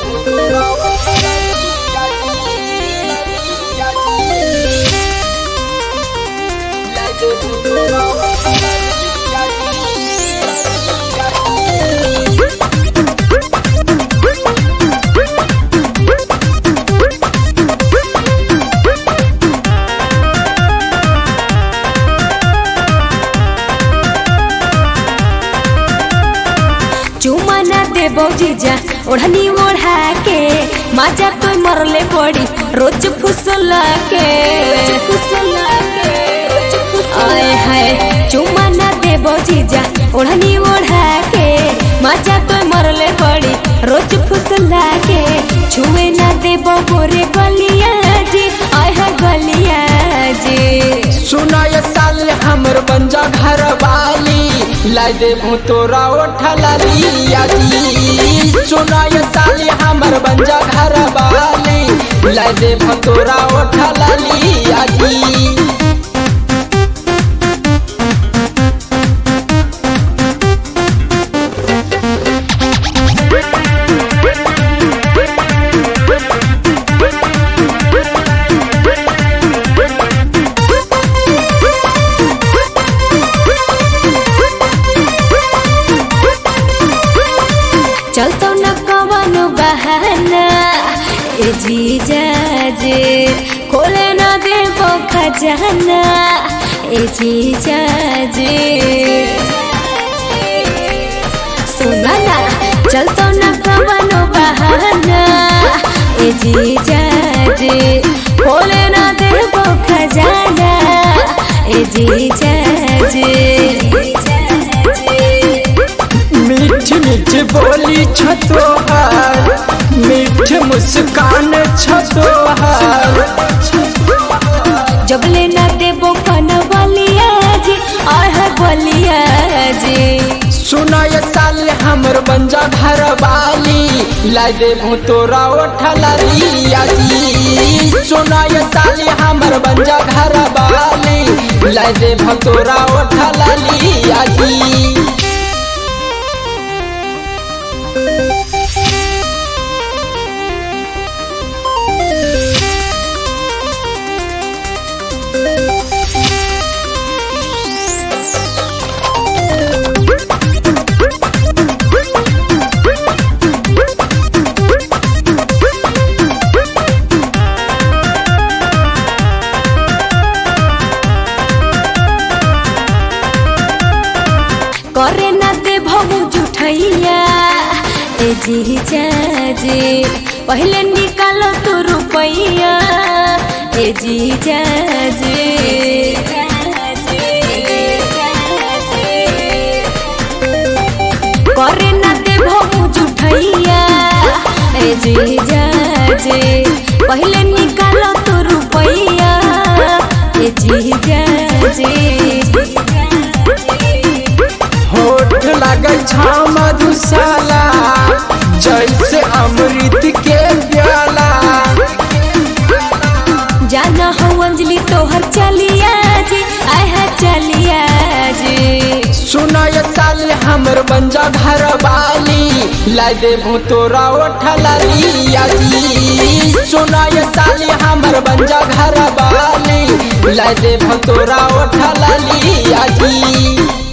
चुमा ना देबो जीजा ओढ़नी ओढ़ा के माजा तो मरले पड़ी रोज फुसला के आए हाय चुमा ना देबो जीजा ओढ़नी ओढ़ा के माजा तो मरले पड़ी रोज फुसला के छुए ना देबो गोरे गलिया जी आए है गलिया जी। सुना ये साल हमर बंजा घर वाली लाई देबू तोरा उठला लिया जी। सुना ये साल हमर बंजा घर वाली लाई देबू तोरा उठला लिया जी। चलतो न कवनो बहाना ए जीजा जे खोले न देबो खजाना ए जीजा जे सुना ना चलतो न कवनो बहाना ए जीजा जे खोले न देबो खजाना ए जीजा जे। मीठ मीठ बोली छतोहार मीठ मुस्कान छतोहार जबले न देबो कनवलिया जी आह बलिया जी। सुना ये साल हमर बंजा घर वाली लाई देबू तोरा उठला लिया जी। सुना ये साल हमर बंजा घर वाली लाई देबू तोरा उठला लिया जी। करे ना दे भगु जुठैया ए जीजा जे पहले निकालो तो रुपैया ए जीजा जे। करे ना दे भगु जुठैया ए जीजा जे पहले निकालो तो रुपैया ए जीजा जे। होठ लगे छा मधुशाला जैसे अमृत के प्याला जाना हो अंजलि तोहर चलिया जी आय है चलिया जी। सुना ये साल हमर बंजा घर वाली लाई देबू तोरा उठला लिया जी। सुना ये साल हमर बंजा घर वाली लाई देबू तोरा उठला लिया जी।